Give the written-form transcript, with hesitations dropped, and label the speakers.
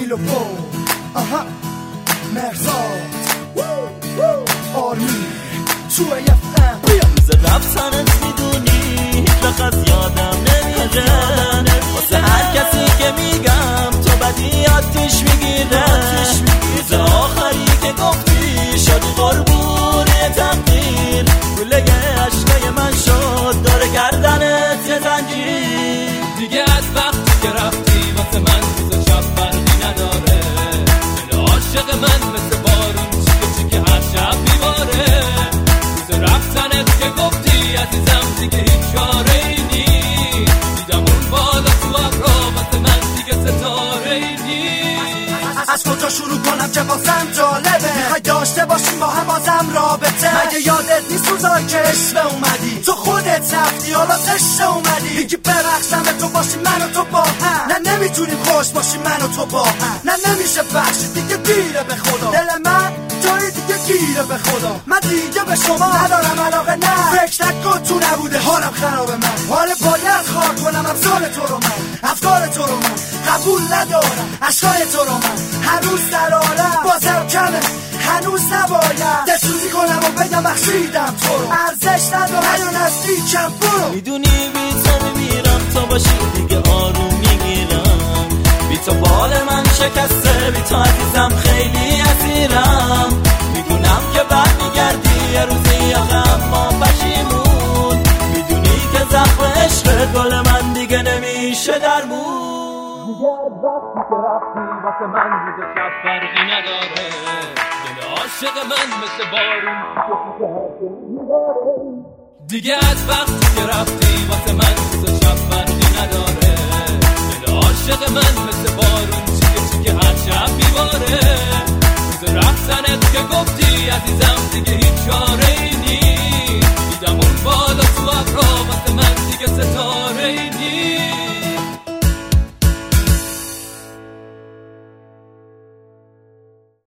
Speaker 1: نیلوفر مرزاد آرمی تو ایفم
Speaker 2: روز رفتنت میدونی هیچ وقت یادم نمیره واسه هر کسی که میگم تو بدی آتیش میگیره روز آخری که گفتی شدی قربونی تقدیر گله عشقای من شد داره گردنت یه زنجیر
Speaker 3: دیگه از وقتی که رفتی واسه من روز و شب فرقی نداره دل عاشق من مثل بارون چیکه هر شب میباره روز رفتنت که گفتی عزیزم دیگه هیچ چاره‌ای نیست دیدم اون بالا تو ابرا واسه من دیگه ستاره‌ای نیست
Speaker 1: از کجا شروع کنم که بازم جالبه میخوای داشته باشیم با هم بازم رابطه مگه یادت نیست روزایی که عشق اومدی تو خودت رفتی حالا زشت اومدی میگی برقصم تو باشی من و تو با هم نه نمیتونیم خوش باشیم من و تو با هم نه نمیشه بخشید دیگه دیره به خدا دل من جایی دیگه گیره به خدا من دیگه به شما ندارم علاقه نه فکر نکن تو نبوده حالم خرابه من حالا باید خوار کنم افکار تو رو من افکار تو رو من قبول ندارم عشقای تو رو من هنوز در عالم بازم کمه هنوز نباید دستوزی کنم و بگم بخشیدم تو رو ارزش ندارم یا نزدیکم برو
Speaker 2: میدونی بی تو میمیرم تو باشی دیگه آروم میگیرم بی تو بال من شکسته بی تو عزیزم خیلی اسیرم میدونم که بعد میگردی یه روزی آخم ما پشیمون میدونی که زخم عشق گل من دیگه نمیشه درمون
Speaker 3: دیگه از وقتی که رفتی واسه من روز و شب فرقی نداره دل عاشق من مثل بارون چیکه هر شب میباره دیگه از وقتی که رفتی واسه من روز و شب فرقی نداره دل عاشق من مثل بارون چیکه هر شب میباره روز رفتنت که گفتی عزیزم دیگه هیچ چاره‌ای